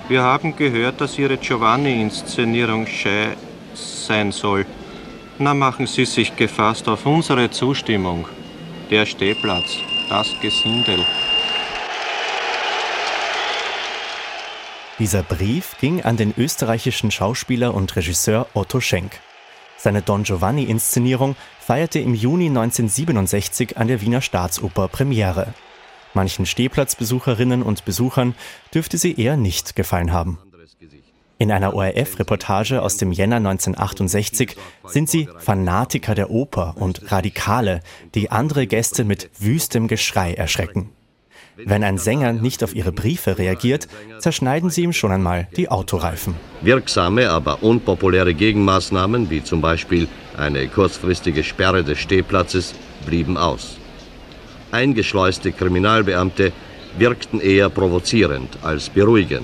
Wir haben gehört, dass Ihre Giovanni-Inszenierung schä sein soll. Na, machen Sie sich gefasst auf unsere Zustimmung. Der Stehplatz, das Gesindel. Dieser Brief ging an den österreichischen Schauspieler und Regisseur Otto Schenk. Seine Don Giovanni-Inszenierung feierte im Juni 1967 an der Wiener Staatsoper Premiere. Manchen Stehplatzbesucherinnen und Besuchern dürfte sie eher nicht gefallen haben. In einer ORF-Reportage aus dem Jänner 1968 sind sie Fanatiker der Oper und Radikale, die andere Gäste mit wüstem Geschrei erschrecken. Wenn ein Sänger nicht auf ihre Briefe reagiert, zerschneiden sie ihm schon einmal die Autoreifen. Wirksame, aber unpopuläre Gegenmaßnahmen, wie zum Beispiel eine kurzfristige Sperre des Stehplatzes, blieben aus. Eingeschleuste Kriminalbeamte wirkten eher provozierend als beruhigend.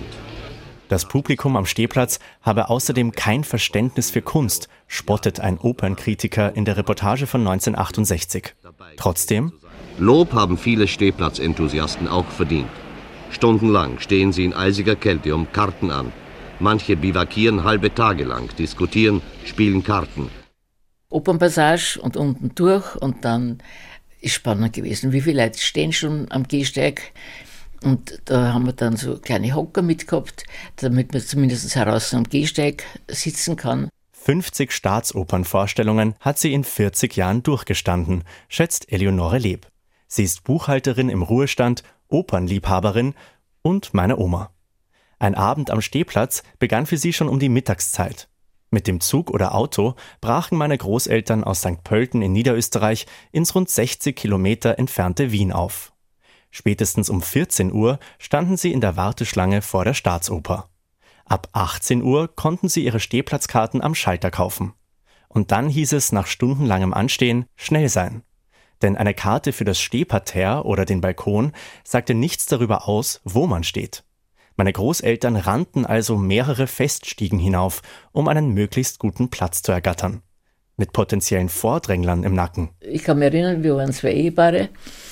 Das Publikum am Stehplatz habe außerdem kein Verständnis für Kunst, spottet ein Opernkritiker in der Reportage von 1968. Trotzdem: Lob haben viele Stehplatzenthusiasten auch verdient. Stundenlang stehen sie in eisiger Kälte um Karten an. Manche bivakieren halbe Tage lang, diskutieren, spielen Karten. Opernpassage und unten durch und dann ist spannend gewesen. Wie viele Leute stehen schon am Gehsteig? Und da haben wir dann so kleine Hocker mitgehabt, damit man zumindest heraus am Gehsteig sitzen kann. 50 Staatsopernvorstellungen hat sie in 40 Jahren durchgestanden, schätzt Eleonore Leb. Sie ist Buchhalterin im Ruhestand, Opernliebhaberin und meine Oma. Ein Abend am Stehplatz begann für sie schon um die Mittagszeit. Mit dem Zug oder Auto brachen meine Großeltern aus St. Pölten in Niederösterreich ins rund 60 Kilometer entfernte Wien auf. Spätestens um 14 Uhr standen sie in der Warteschlange vor der Staatsoper. Ab 18 Uhr konnten sie ihre Stehplatzkarten am Schalter kaufen. Und dann hieß es nach stundenlangem Anstehen schnell sein. Denn eine Karte für das Stehparterre oder den Balkon sagte nichts darüber aus, wo man steht. Meine Großeltern rannten also mehrere Feststiegen hinauf, um einen möglichst guten Platz zu ergattern. Mit potenziellen Vordränglern im Nacken. Ich kann mich erinnern, wir waren 2 Ehepaare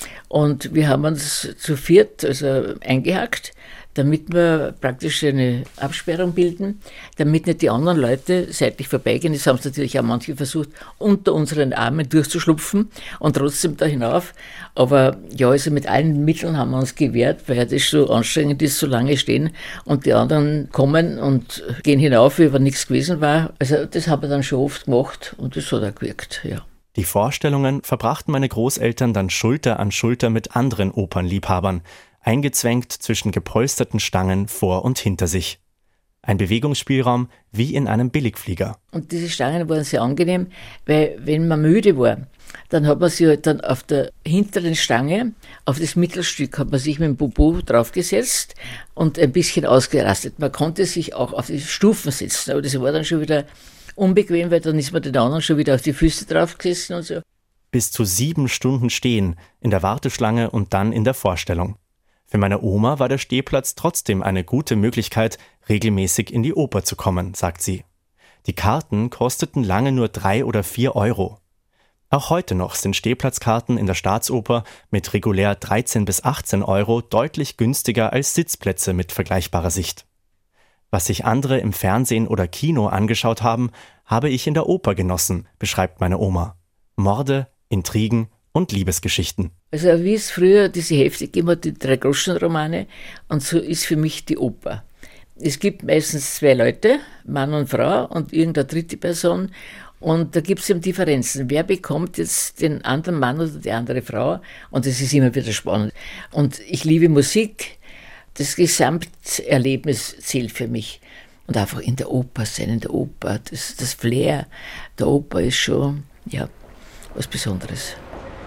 und wir haben uns zu viert eingehackt, damit wir praktisch eine Absperrung bilden, damit nicht die anderen Leute seitlich vorbeigehen. Das haben natürlich auch manche versucht, unter unseren Armen durchzuschlupfen und trotzdem da hinauf. Aber ja, also mit allen Mitteln haben wir uns gewehrt, weil das so anstrengend ist, so lange stehen und die anderen kommen und gehen hinauf, wie wenn nichts gewesen war. Also das haben wir dann schon oft gemacht und das hat auch gewirkt, ja. Die Vorstellungen verbrachten meine Großeltern dann Schulter an Schulter mit anderen Opernliebhabern, eingezwängt zwischen gepolsterten Stangen vor und hinter sich. Ein Bewegungsspielraum wie in einem Billigflieger. Und diese Stangen waren sehr angenehm, weil wenn man müde war, dann hat man sich halt dann auf der hinteren Stange, auf das Mittelstück, hat man sich mit dem Popo draufgesetzt und ein bisschen ausgerastet. Man konnte sich auch auf die Stufen setzen, aber das war dann schon wieder unbequem, weil dann ist man den anderen schon wieder auf die Füße draufgesessen und so. Bis zu 7 Stunden stehen, in der Warteschlange und dann in der Vorstellung. Für meine Oma war der Stehplatz trotzdem eine gute Möglichkeit, regelmäßig in die Oper zu kommen, sagt sie. Die Karten kosteten lange nur 3 oder 4 Euro. Auch heute noch sind Stehplatzkarten in der Staatsoper mit regulär 13 bis 18 Euro deutlich günstiger als Sitzplätze mit vergleichbarer Sicht. Was sich andere im Fernsehen oder Kino angeschaut haben, habe ich in der Oper genossen, beschreibt meine Oma. Morde, Intrigen und Liebesgeschichten. Also wie es früher diese Hefte gegeben hat, die 3-Groschen-Romane, und so ist für mich die Oper. Es gibt meistens 2 Leute, Mann und Frau und irgendeine dritte Person, und da gibt es eben Differenzen. Wer bekommt jetzt den anderen Mann oder die andere Frau? Und das ist immer wieder spannend. Und ich liebe Musik. Das Gesamterlebnis zählt für mich. Und einfach in der Oper sein, in der Oper. Das Flair der Oper ist schon, ja, was Besonderes.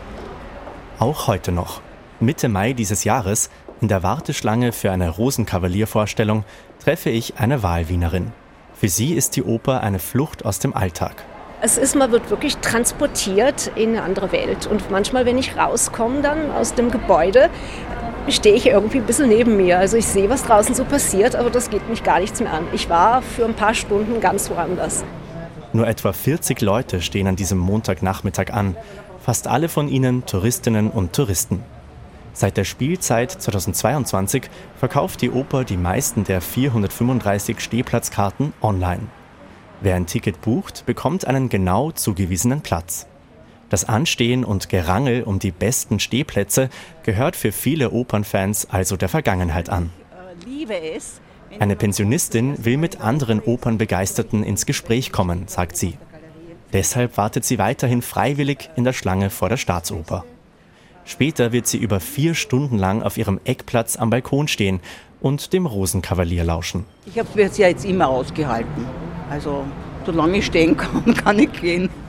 Auch heute noch. Mitte Mai dieses Jahres, in der Warteschlange für eine Rosenkavaliervorstellung, treffe ich eine Wahlwienerin. Für sie ist die Oper eine Flucht aus dem Alltag. Man wird wirklich transportiert in eine andere Welt. Und manchmal, wenn ich rauskomme dann aus dem Gebäude, stehe ich irgendwie ein bisschen neben mir. Also ich sehe, was draußen so passiert, aber das geht mich gar nichts mehr an. Ich war für ein paar Stunden ganz woanders. Nur etwa 40 Leute stehen an diesem Montagnachmittag an. Fast alle von ihnen Touristinnen und Touristen. Seit der Spielzeit 2022 verkauft die Oper die meisten der 435 Stehplatzkarten online. Wer ein Ticket bucht, bekommt einen genau zugewiesenen Platz. Das Anstehen und Gerangel um die besten Stehplätze gehört für viele Opernfans also der Vergangenheit an. Eine Pensionistin will mit anderen Opernbegeisterten ins Gespräch kommen, sagt sie. Deshalb wartet sie weiterhin freiwillig in der Schlange vor der Staatsoper. Später wird sie über 4 Stunden lang auf ihrem Eckplatz am Balkon stehen und dem Rosenkavalier lauschen. Ich habe es ja jetzt immer ausgehalten. Also solange ich stehen kann, kann ich gehen.